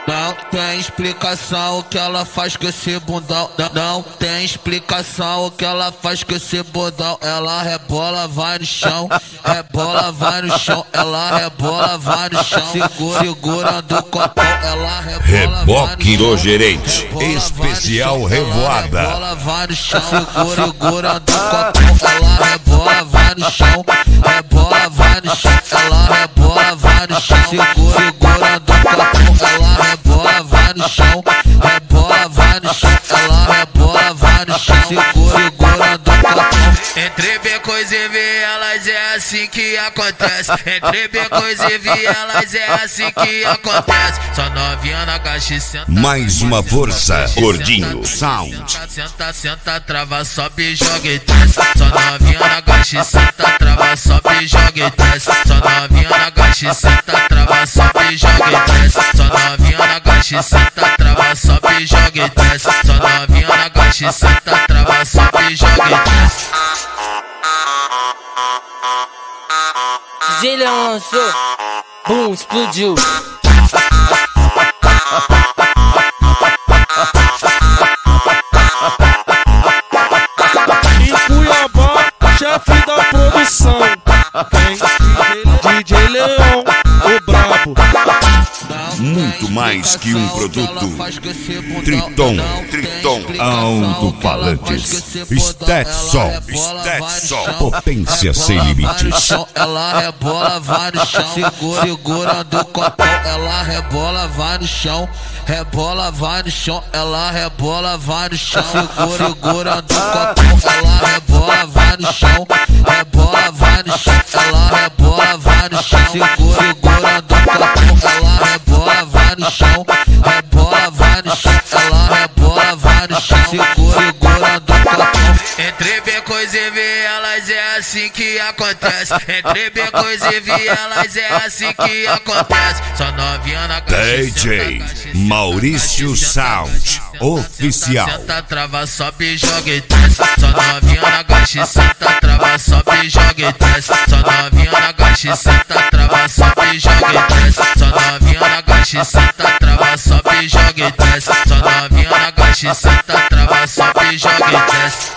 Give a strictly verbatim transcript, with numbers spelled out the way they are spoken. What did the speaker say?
Não tem explicação o que ela faz com esse bundão. Não, não tem explicação o que ela faz com esse bundão. Ela rebola, vai no chão, rebola, vai no chão. Ela rebola, vai no chão, segura, segurando o copão. Ela rebola, Reboque do gerente, especial revoada. Ela rebola, vai no chão, segura, segurando o copão. Ela rebola, vai no chão, rebola, vai no chão. Ela rebola, vai no chão, segura, segurando o copão. Ela rebola, vai no chão, rebola, vai no chão. Ela rebola, vai no chão, segura, segurando o copão. Entre becos e vielas é assim que acontece. Entre becos e vielas é assim que acontece. Só novinha na caixa e senta. Mais uma força, Gordinho Sound. Senta, senta, trava, sobe, joga e desce. Só novinha na caixa e senta, trava, sobe, joga e desce. Só novinha na caixa e senta, trava, sobe, joga e desce. Só novinha na caixa e senta, trava, sobe, joga e desce. Só novinha na caixa e senta, trava, sobe, joga e desce. D J Leão lançou, bum, explodiu. Em Cuiabá, chefe da produção, tem D J Leão, o brabo. Muito mais que um produto. Triton, Triton, alto-falantes. Stetson, Stetson, potência sem limites. Ela rebola, vai no chão, segura, segurando o copão. Ela rebola, vai no chão, rebola, vai no chão. Ela rebola, vai no chão, segura, segurando o copão. Ela rebola, vai no chão, rebola, vai no chão. Ela rebola, vai no chão, segura, segurando o copão. Ela rebola, vai no chão, rebola, vai no chão. Ela rebola, vai no chão, segura, segurando o copão. Entre becos e vielas é assim que acontece. Entre becos e vielas é assim que acontece. Só novinha na caixa. D J Maurício Sound Oficial. Senta, trava, sobe, joga e desce. Só novinha na caixa, senta, trava, sobe, joga e desce. Só novinha na caixa, senta, trava, sobe, joga e desce. Só novinha na caixa, senta, trava, sobe, joga e desce. Só novinha na caixa, senta, trava, sobe, joga e desce.